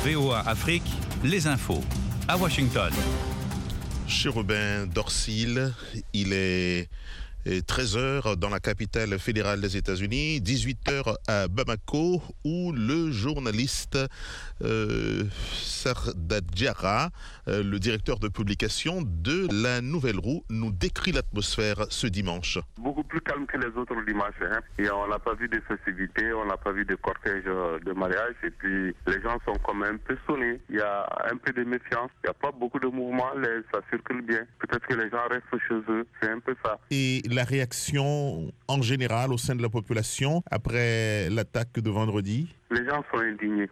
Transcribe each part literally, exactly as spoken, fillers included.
V O A Afrique, les infos. À Washington. Chérubin Dorsil, il est treize heures dans la capitale fédérale des États-Unis, dix-huit heures à Bamako, où le journaliste euh, Sarda Diarra, euh, le directeur de publication de La Nouvelle Roue, nous décrit l'atmosphère ce dimanche. Beaucoup plus calme que les autres dimanches. Hein. Et on n'a pas vu de festivités, on n'a pas vu de cortège de mariage. Et puis les gens sont quand même un peu sonnés. Il y a un peu de méfiance. Il n'y a pas beaucoup de mouvements. Les, ça circule bien. Peut-être que les gens restent chez eux. C'est un peu ça. Et la réaction en général au sein de la population après l'attaque de vendredi? Les gens sont indignés.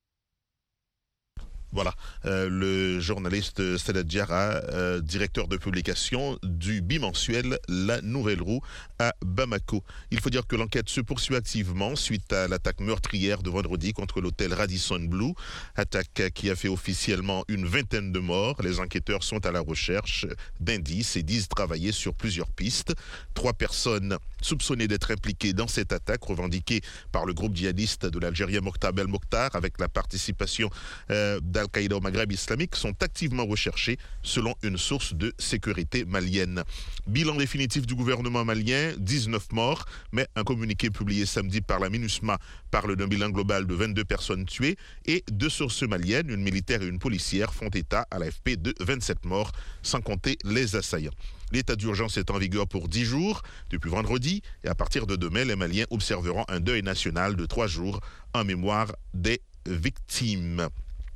Voilà, euh, le journaliste Sarda Diarra, euh, directeur de publication du bimensuel La Nouvelle Roue à Bamako. Il faut dire que l'enquête se poursuit activement suite à l'attaque meurtrière de vendredi contre l'hôtel Radisson Blu, attaque qui a fait officiellement une vingtaine de morts. Les enquêteurs sont à la recherche d'indices et disent travailler sur plusieurs pistes. Trois personnes soupçonnées d'être impliquées dans cette attaque revendiquée par le groupe djihadiste de l'Algérien Mokhtar Belmokhtar avec la participation euh, d'Al-Qaïda au Maghreb islamique sont activement recherchés selon une source de sécurité malienne. Bilan définitif du gouvernement malien, dix-neuf morts, mais un communiqué publié samedi par la MINUSMA parle d'un bilan global de vingt-deux personnes tuées et deux sources maliennes, une militaire et une policière, font état à l'A F P de vingt-sept morts, sans compter les assaillants. L'état d'urgence est en vigueur pour dix jours depuis vendredi et à partir de demain, les Maliens observeront un deuil national de trois jours en mémoire des victimes.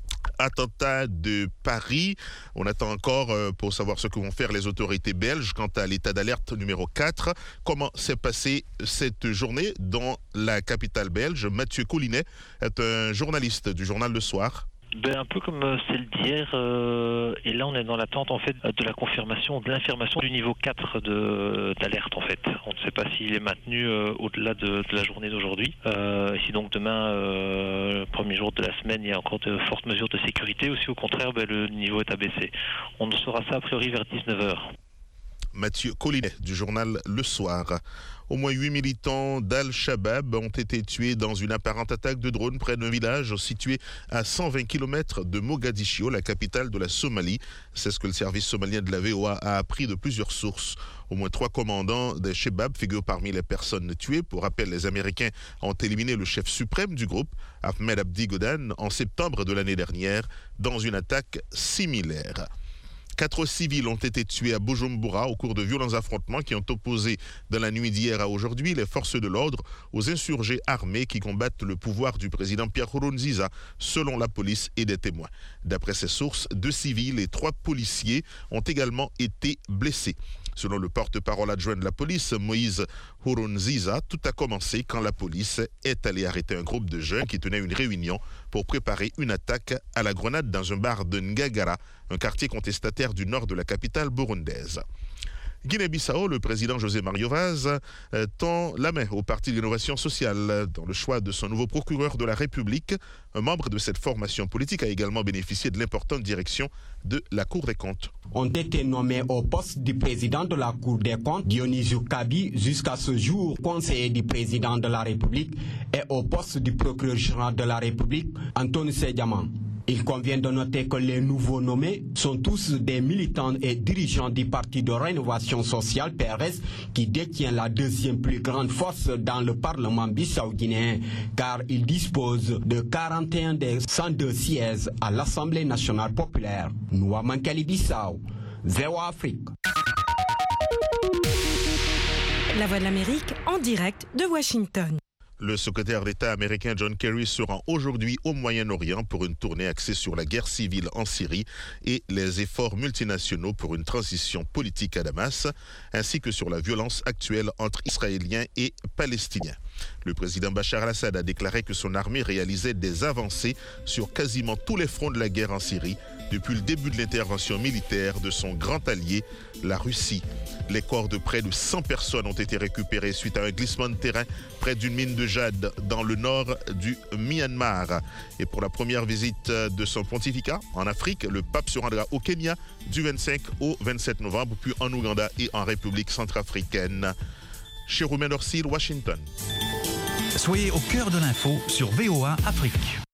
Attentat de Paris. On attend encore euh, pour savoir ce que vont faire les autorités belges quant à l'état d'alerte numéro quatre. Comment s'est passée cette journée dans la capitale belge? Mathieu Collinet est un journaliste du journal Le Soir. Ben, un peu comme celle d'hier, euh, et là on est dans l'attente en fait de la confirmation, de l'information du niveau quatre de, d'alerte en fait. On ne sait pas s'il est maintenu euh, au-delà de, de la journée d'aujourd'hui. Euh, et si donc demain, euh, premier jour de la semaine, il y a encore de fortes mesures de sécurité, ou si au contraire ben, le niveau est abaissé. On saura ça a priori vers dix-neuf heures. Mathieu Collinet du journal Le Soir. Au moins huit militants d'Al-Shabaab ont été tués dans une apparente attaque de drone près d'un village situé à cent vingt kilomètres de Mogadiscio, la capitale de la Somalie. C'est ce que le service somalien de la V O A a appris de plusieurs sources. Au moins trois commandants d'Al-Shabaab figurent parmi les personnes tuées. Pour rappel, les Américains ont éliminé le chef suprême du groupe, Ahmed Abdi Godan, en septembre de l'année dernière, dans une attaque similaire. Quatre civils ont été tués à Bujumbura au cours de violents affrontements qui ont opposé dans la nuit d'hier à aujourd'hui les forces de l'ordre aux insurgés armés qui combattent le pouvoir du président Pierre Nkurunziza, selon la police et des témoins. D'après ces sources, deux civils et trois policiers ont également été blessés. Selon le porte-parole adjoint de la police, Moïse Nkurunziza, tout a commencé quand la police est allée arrêter un groupe de jeunes qui tenaient une réunion pour préparer une attaque à la grenade dans un bar de Ngagara, un quartier contestataire du nord de la capitale burundaise. Guinée-Bissau, le président José Mario Vaz euh, tend la main au Parti de l'innovation sociale dans le choix de son nouveau procureur de la République. Un membre de cette formation politique a également bénéficié de l'importante direction de la Cour des comptes. Ont été nommés au poste du président de la Cour des comptes, Dionisio Kabi, jusqu'à ce jour conseiller du président de la République, et au poste du procureur général de la République, Anthony Sediaman. Il convient de noter que les nouveaux nommés sont tous des militants et dirigeants du Parti de rénovation sociale P R S qui détient la deuxième plus grande force dans le Parlement bissau-guinéen car il dispose de quarante et un des cent deux sièges à l'Assemblée nationale populaire. Nouamankali Bissau, V O A Afrique. La Voix de l'Amérique en direct de Washington. Le secrétaire d'État américain John Kerry se rend aujourd'hui au Moyen-Orient pour une tournée axée sur la guerre civile en Syrie et les efforts multinationaux pour une transition politique à Damas, ainsi que sur la violence actuelle entre Israéliens et Palestiniens. Le président Bachar al-Assad a déclaré que son armée réalisait des avancées sur quasiment tous les fronts de la guerre en Syrie depuis le début de l'intervention militaire de son grand allié, la Russie. Les corps de près de cent personnes ont été récupérés suite à un glissement de terrain près d'une mine de jade dans le nord du Myanmar. Et pour la première visite de son pontificat en Afrique, le pape se rendra au Kenya du vingt-cinq au vingt-sept novembre, puis en Ouganda et en République centrafricaine. Chérubin Dorsil, Washington. Soyez au cœur de l'info sur V O A Afrique.